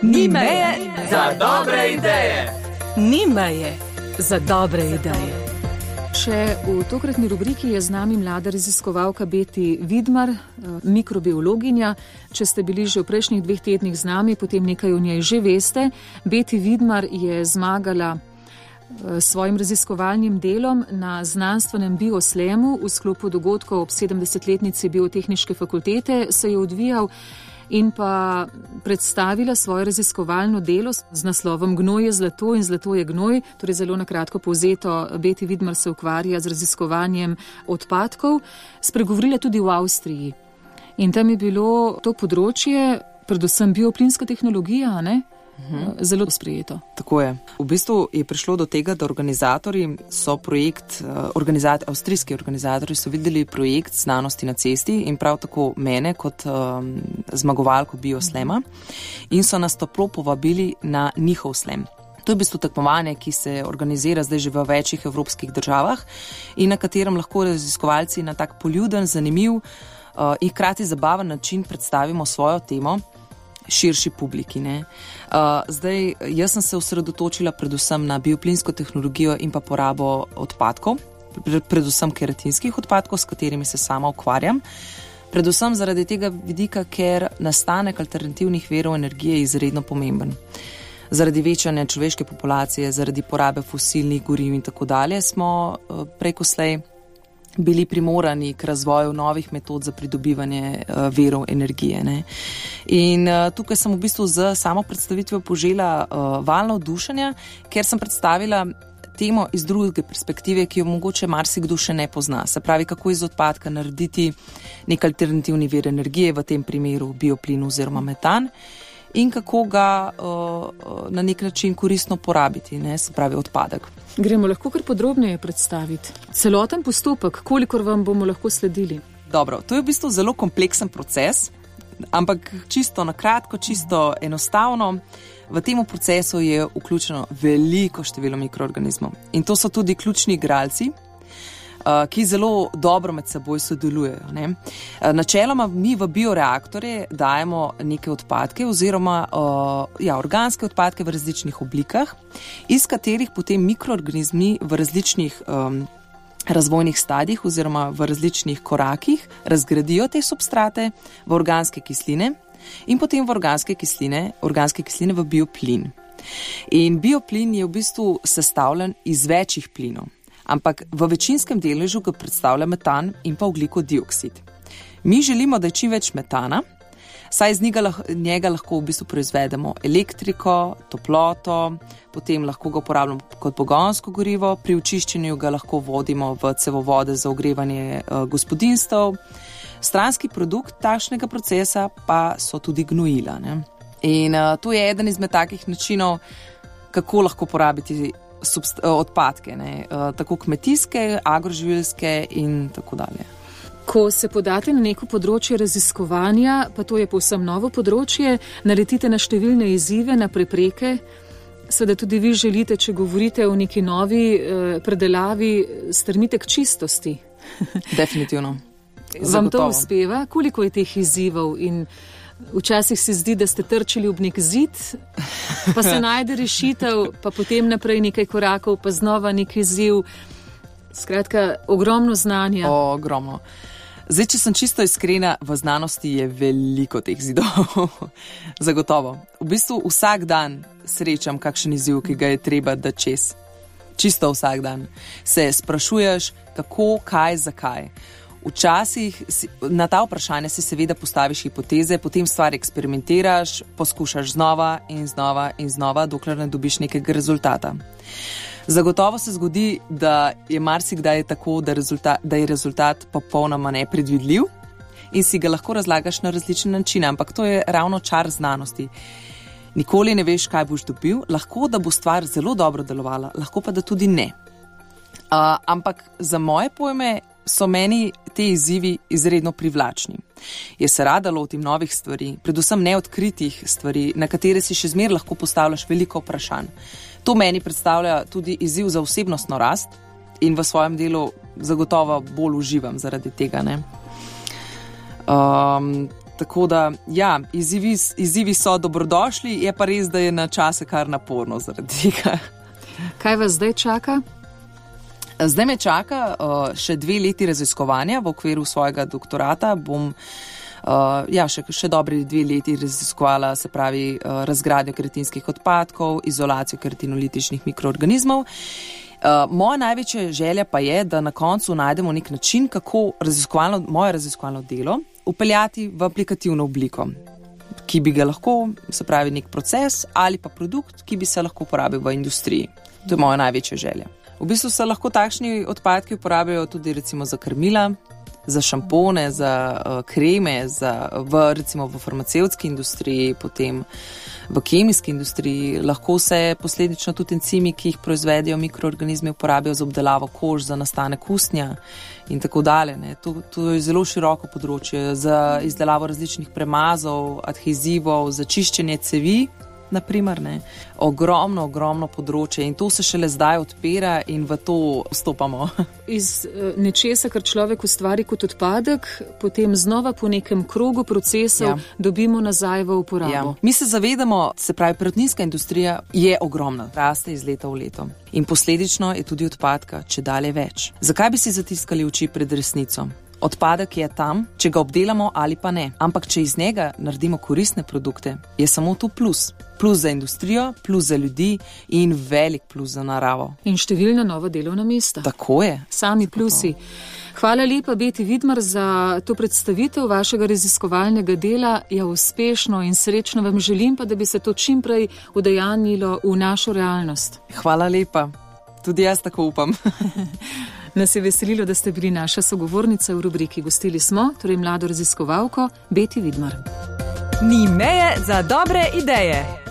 Ni meje za dobre ideje. Ni meje za dobre ideje. Še v tokratni rubriki je z nami mlada raziskovalka Beti Vidmar, mikrobiologinja. Če ste bili že v prejšnjih 2 tednih z nami, potem nekaj o njej že veste. Beti Vidmar je zmagala s svojim raziskovalnim delom na znanstvenem bioslemu v sklopu dogodkov ob 70-letnici Biotehniške fakultete, se je odvijal in pa predstavila svoje raziskovalno delo z naslovom Gnoj je zlato in zlato je gnoj. Torej zelo na kratko povzeto, Beti Vidmar se ukvarja z raziskovanjem odpadkov, spregovorila tudi v Avstriji. In tam je bilo to področje, predvsem bioplinska tehnologija, ne? Zelo sprejeto. Tako je. V bistvu je prišlo do tega, da avstrijski organizatorji so videli projekt Znanosti na cesti in prav tako mene kot zmagovalko bioslema in so nas toplo povabili na njihov slam. To je v bistvu tekmovanje, ki se organizira zdaj že v večjih evropskih državah in na katerem lahko raziskovalci na tak poljuden, zanimiv in hkrati zabaven način predstavimo svojo temo širši publiki. Zdaj, jaz sem se osredotočila predvsem na bioplinsko tehnologijo in pa porabo odpadkov, predvsem keratinskih odpadkov, s katerimi se sama ukvarjam. Predvsem zaradi tega vidika, ker nastanek alternativnih virov energije je izredno pomemben. Zaradi večanja človeške populacije, zaradi porabe fosilnih goriv in tako dalje smo preko slej bili primorani k razvoju novih metod za pridobivanje virov energije. In tukaj sem v bistvu z samo predstavitvijo požela val navdušenja, ker sem predstavila temo iz druge perspektive, ki jo mogoče marsikdo še ne pozna. Se pravi, kako iz odpadka narediti nek alternativni vir energije, v tem primeru bioplin oziroma metan, in kako ga na nek način koristno porabiti, se pravi odpadek. Gremo lahko kar podrobneje predstaviti. Celoten postopek, kolikor vam bomo lahko sledili? Dobro, to je v bistvu zelo kompleksen proces, ampak čisto na kratko, čisto enostavno. V tem procesu je vključeno veliko število mikroorganizmov in to so tudi ključni igralci, ki zelo dobro med seboj sodelujejo. Načeloma mi v bioreaktorje dajemo neke odpadke oziroma organske odpadke v različnih oblikah, iz katerih potem mikroorganizmi v različnih razvojnih stadijih oziroma v različnih korakih razgradijo te substrate v organske kisline in potem v organske kisline v bioplin. In bioplin je v bistvu sestavljen iz večjih plinov, ampak v večinskem deležu ga predstavlja metan in pa ogljikov dioksid. Mi želimo, da je čim več metana, saj iz njega lahko v bistvu proizvedemo elektriko, toploto, potem lahko ga uporabljamo kot pogonsko gorivo, pri očiščenju ga lahko vodimo v cevovode za ogrevanje gospodinjstev. Stranski produkt takšnega procesa pa so tudi gnojila. In to je eden izmed takih načinov, kako lahko porabiti odpadke, tako kmetijske, agroživilske in tako dalje. Ko se podate na neko področje raziskovanja, pa to je povsem novo področje, naletite na številne izzive, na prepreke, seveda tudi vi želite, če govorite o neki novi predelavi, strmite k čistosti. Definitivno. Vam to uspeva? Koliko je teh izzivov in včasih se zdi, da ste trčili ob nek zid, pa se najde rešitev, pa potem naprej nekaj korakov, pa znova nek izziv. Skratka, ogromno znanja. Ogromno. Zdaj, če sem čisto iskrena, v znanosti je veliko teh zidov. Zagotovo. V bistvu vsak dan srečam kakšen izziv, ki ga je treba dati čez. Čisto vsak dan. Se sprašuješ, kako, kaj, zakaj. Včasih na ta vprašanja si seveda postaviš hipoteze, potem stvar eksperimentiraš, poskušaš znova in znova in znova, dokler ne dobiš nekega rezultata. Zagotovo se zgodi, da je marsikdaj tako, da je rezultat popolnoma nepredvidljiv in si ga lahko razlagaš na različne načine, ampak to je ravno čar znanosti. Nikoli ne veš, kaj boš dobil, lahko da bo stvar zelo dobro delovala, lahko pa da tudi ne. Ampak za moje pojme so meni te izzivi izredno privlačni. Jaz se rada lotim novih stvari, predvsem neodkritih stvari, na katere si še zmeraj lahko postavljaš veliko vprašanj. To meni predstavlja tudi izziv za osebnostno rast in v svojem delu zagotovo bolj uživam zaradi tega. Tako da, ja, izzivi so dobrodošli, je pa res, da je na čase kar naporno zaradi tega. Kaj vas zdaj čaka? Zdaj me čaka še 2 leti raziskovanja v okviru svojega doktorata. Bom še dobri 2 leti raziskovala, se pravi, razgradnjo keratinskih odpadkov, izolacijo keratinolitičnih mikroorganizmov. Moja največja želja pa je, da na koncu najdemo nek način, kako moje raziskovalno delo upeljati v aplikativno obliko, ki bi ga lahko, se pravi, nek proces ali pa produkt, ki bi se lahko uporabil v industriji. To je moja največja želja. V bistvu se lahko takšni odpadki uporabljajo tudi recimo za krmila, za šampone, za kreme, recimo v farmacevtski industriji, potem v kemijski industriji. Lahko se posledično tudi encimi, ki jih proizvedijo mikroorganizmi, uporabijo za obdelavo kož, za nastanek usnja in tako dalje. To je zelo široko področje za izdelavo različnih premazov, adhezivov, za čiščenje cevi. Naprimer, ogromno področje in to se šele zdaj odpira in v to vstopamo. Iz nečesa, kar človek ustvari kot odpadek, potem znova po nekem krogu procesov dobimo nazaj v uporabo. Ja. Mi se zavedamo, se pravi, perutninska industrija je ogromna, raste iz leta v leto in posledično je tudi odpadka čedalje več. Zakaj bi si zatiskali oči pred resnico? Odpadek je tam, če ga obdelamo ali pa ne. Ampak če iz njega naredimo koristne produkte, je samo to plus. Plus za industrijo, plus za ljudi in velik plus za naravo. In številna nova delovna mesta. Tako je. Sami plusi. Hvala lepa, Beti Vidmar, za to predstavitev vašega raziskovalnega dela. Ja, uspešno in srečno vam želim, pa da bi se to čim prej udejanjilo v našo realnost. Hvala lepa. Tudi jaz tako upam. Nas je veselilo, da ste bili naša sogovornica v rubriki. Gostili smo torej mlado raziskovalko Beti Vidmar. Ni meje za dobre ideje.